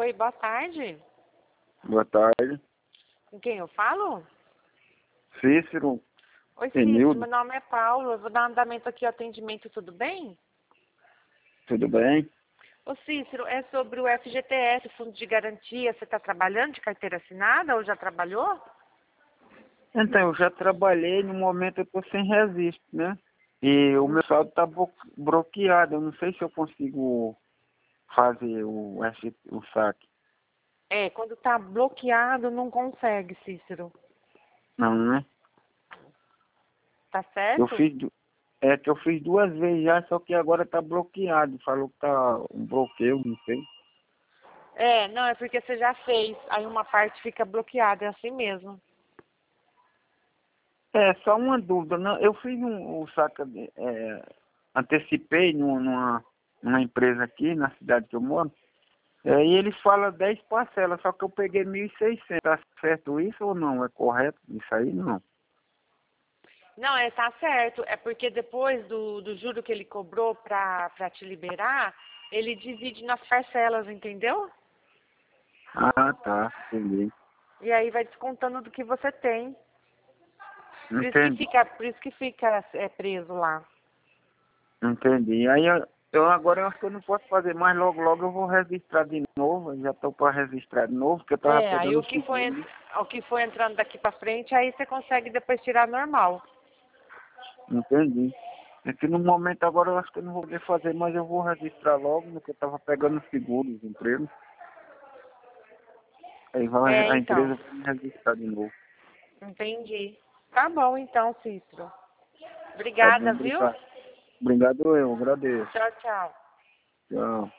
Oi, boa tarde. Boa tarde. Com quem eu falo? Cícero, Oi, Cícero, Enildo, meu nome é Paulo. Eu vou dar um andamento aqui ao atendimento, tudo bem? tudo bem? Ô, Cícero, é sobre o FGTS, Fundo de Garantia. Você está trabalhando de carteira assinada ou já trabalhou? Então, eu já trabalhei, no momento eu estou sem registro, né? E o meu saldo está bloqueado, eu não sei se eu consigo fazer o saque. É, quando está bloqueado, não consegue, Cícero. Não, né? Tá Eu certo? fiz, que eu fiz 2 vezes já, só que agora está bloqueado. Falou que tá um bloqueio, não sei. É, não, é porque você já fez. Aí uma parte fica bloqueada, é assim mesmo. É, só uma dúvida, não, eu fiz o saque, antecipei numa empresa aqui, na cidade que eu moro. E ele fala 10 parcelas, só que eu peguei 1.600. Tá certo isso ou não? É correto isso aí? Não. Não, tá certo. É porque depois do juro que ele cobrou pra te liberar, ele divide nas parcelas, entendeu? Ah, tá. Entendi. E aí vai descontando do que você tem. Entendi. Por isso que fica preso lá. Entendi. Aí agora eu acho que eu não posso fazer mais. Logo eu vou registrar de novo. Eu já estou para registrar de novo, porque eu estava É, aí pegando o o que foi, seguro. o que foi entrando daqui pra frente, aí você consegue depois tirar normal. Entendi. É que no momento agora eu acho que eu não vou poder fazer, mas eu vou registrar logo, porque eu estava pegando o seguro, os empregos. Aí É, a então. empresa vai me registrar de novo. Entendi. Tá bom então, Cícero. Tá bom, Obrigada, viu? obrigado. Obrigado, eu agradeço. Tchau, tchau. Tchau.